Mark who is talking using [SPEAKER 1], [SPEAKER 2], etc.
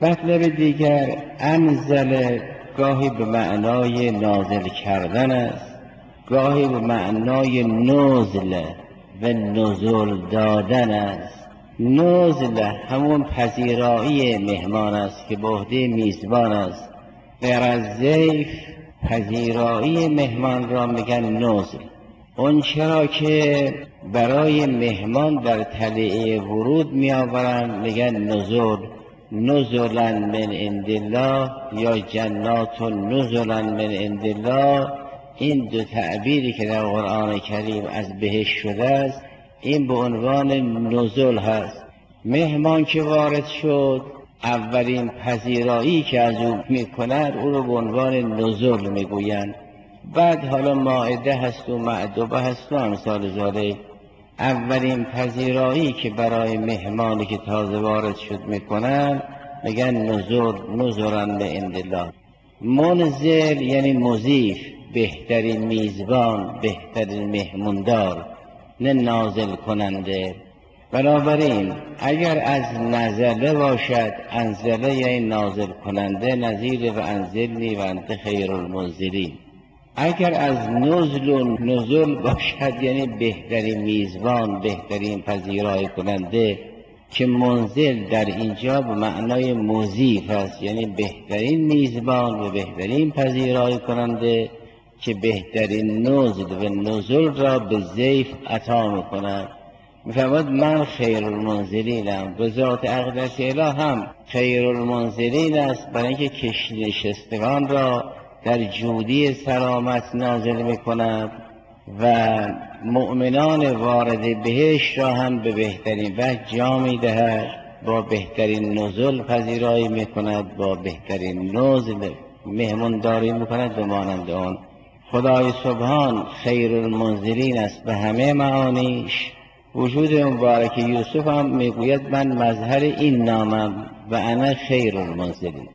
[SPEAKER 1] مطلب دیگر انزل گاهی به معنای نازل کردن است، گاهی به معنای نزل و نزول دادن است. نزل همون پذیرایی مهمان است که به عهده میزبان است. غیر از ضیف پذیرایی مهمان را میگن نزل. اون چرا که برای مهمان در طلیعه ورود میآورند میگن نزول، نزلا من عند الله یا جنات نزلا من عند الله. این دو تعبیری که در قرآن کریم از بهشت شده است این به عنوان نزول هست. مهمان که وارد شد اولین پذیرایی که از او میکنند او رو به عنوان نزول میگویند. بعد حالا مائده هست و معدبه هست و امثال ذالک. اولین پذیرایی که برای مهمانی که تازه وارد شد میکنند میگن نزول، نزلا من عند الله. منزل یعنی مضیف، بهترین میزبان، بهترین مهموندار، نه نازل کننده. بنابراین اگر از نزله باشد، انزله یعنی نازل کننده، نظیر و انزلنی و انت خیر المنزلین. اگر از نزل و نزول باشد یعنی بهترین میزبان، بهترین پذیرایی کننده، که منزل در اینجا به معنای مضیف است، یعنی بهترین میزبان و بهترین پذیرایی کننده که بهترین نزل و نزول را به ضیف عطا میکند. میفرماید من خیر المنزلینم. به ذات اقدس اله هم خیر المنزلین است، برای اینکه کشنشستگان را در جودی سلامت نازل میکند و مؤمنان وارد بهشت را هم به بهترین وجه جا میدهد، با بهترین نزول پذیرایی میکند، با بهترین نزل مهمونداری میکند. به مانند آن خدای سبحان خیر المنزلین است به همه معانیش. وجود مبارک یوسف هم میگوید من مظهر این نامم و انا خیر المنزلین.